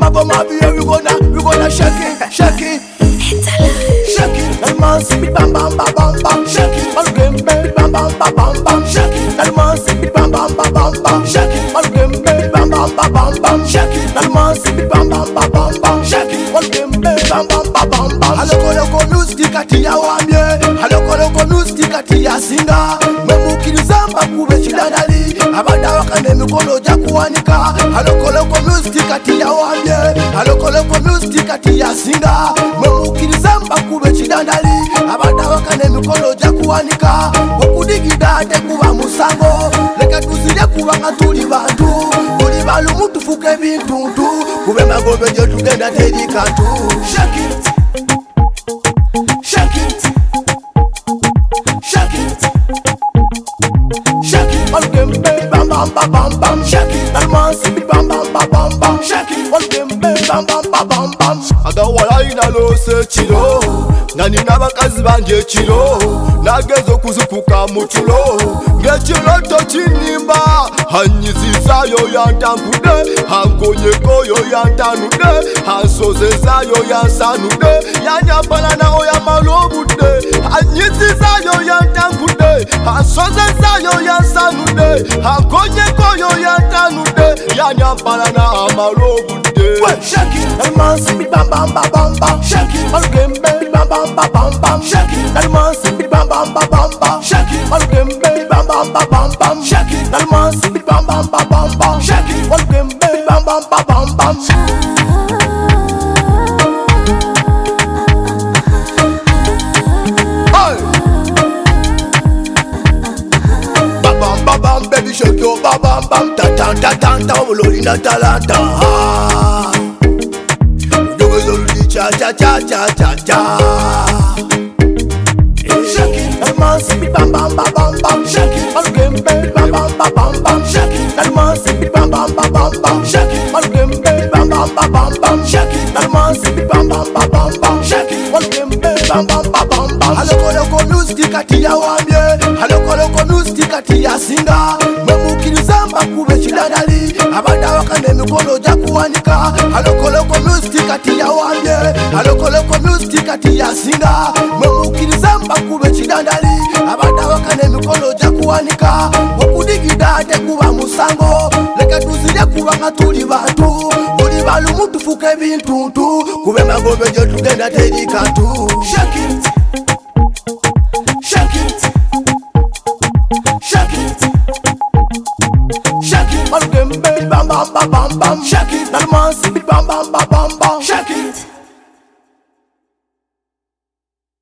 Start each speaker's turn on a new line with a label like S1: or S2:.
S1: for my beer, we gonna shake it, shake it. Shake it, that man say beat bam bam bam bam bam. Shake it, all game beat bam bam bam bam bam. Shake it, that man say beat bam bam bam bam bam. Shake it, all game beat bam bam bam bam bam. Shake it, that man say beat bam bam bam bam bam. Shake it, all game beat bam bam bam bam bam. Haloko music ati ya wambye, haloko music ati ya singa. Mwemukiriza mbakube chidandali, abada wakane mikono jakuwanika. Haloko music ati ya wambye, haloko music ati ya singa. Mwemukiriza mbakube chidandali, abada wakane mikono jakuwanika. Okudigida tekuba musango, leka tuzile kubanga tuli bantu. Tuli balu mutufuke bintuntu, kube magobe jo tugenda teri kantu. Shake it, shake it, shake it, shake it. All game bam bam bam bam bam. Shake it, that man say bam bam bam bam bam. Shake it, all game bam bam bam bam bam.
S2: Agawala inalo se chilo, nani nabakazi banje chilo, nagezo kuzukuka mutulo, ngechilo tochinimba, hanyizizayo yantangude, hankonyeko yo yantanude, hansozezayo yansanude, yanyapala nao yamalobude, hanyizizayo yantangude, hansozezayo yansanude, hankonyeko yo yantanude, yanyapala na amalobude.
S1: Shake it, that man say bam bam bam bam bam. Shake it, all game bam bam bam bam bam. Shake it, that man say bam bam bam bam bam. Shake it, all game bam bam bam bam bam. Shake it, that man say bam bam bam bam bam. Shake it, all game bam bam bam bam bam. Bam bam bam bam, baby shake your bam bam bam. Ta ta ta ta ta, uloli na talanta. Cha cha cha cha cha cha. Shake it, that man say bam bam bam bam bam. Shake it, all game bam bam bam bam bam. Shake it, that man say bam bam bam bam bam. Shake it, all game bam bam bam bam bam. Shake it, that man say bam bam bam bam bam. Shake it, all game bam bam bam bam bam. Haloko music ati ya wambye, haloko music ati ya singa. Mwemukiriza mbakube chidandali, abada wakane mikono jakuwanika. Haloko music ati ya wambye, haloko music ati ya singa. Mwemukiriza mbakube chidandali, abada wakane mikono jakuwanika. Okudigida tekuba musango, leka tuzile kubanga tuli bantu. Tuli balu mutufuke bintuntu, kube magobe jo tugenda teri kantu. Shake it, shake it, shake it, shake it. All game bam bam bam bam bam. Shake it, that man say bam bam bam bam bam. Shake it.